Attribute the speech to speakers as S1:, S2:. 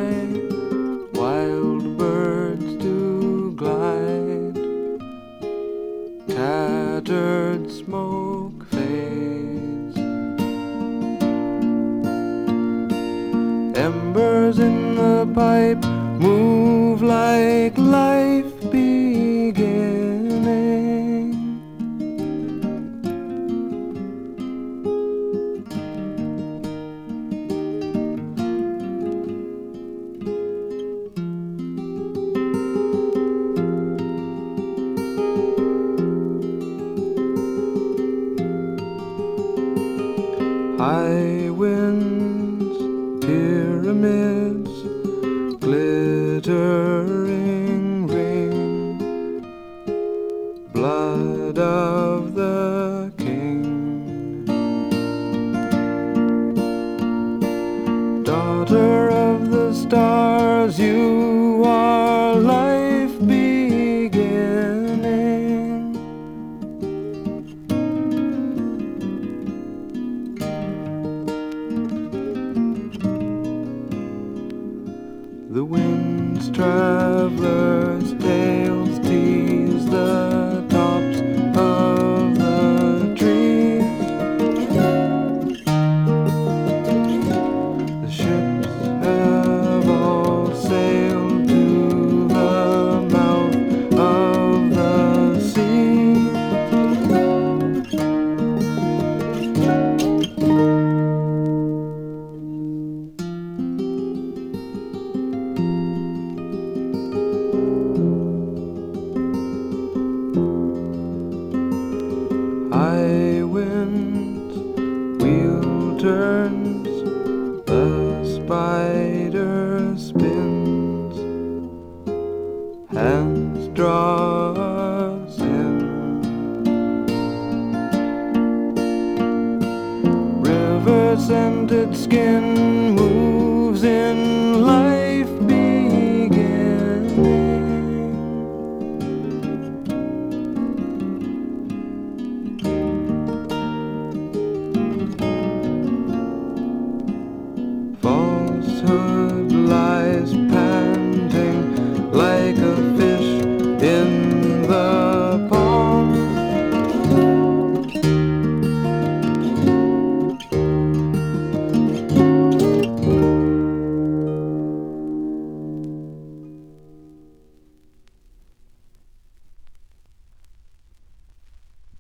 S1: wild birds do glide, tattered smoke fades, embers in the pipe move like life beginning. High winds, pyramids, glittering ring, blood of the king. Daughter of the stars, you are life beginning. The wind's traveler's tales tease the tops of the trees. The ships have all sailed to the mouth of the sea. High winds, wheel turns, the spider spins, hands draw us in. River-scented skin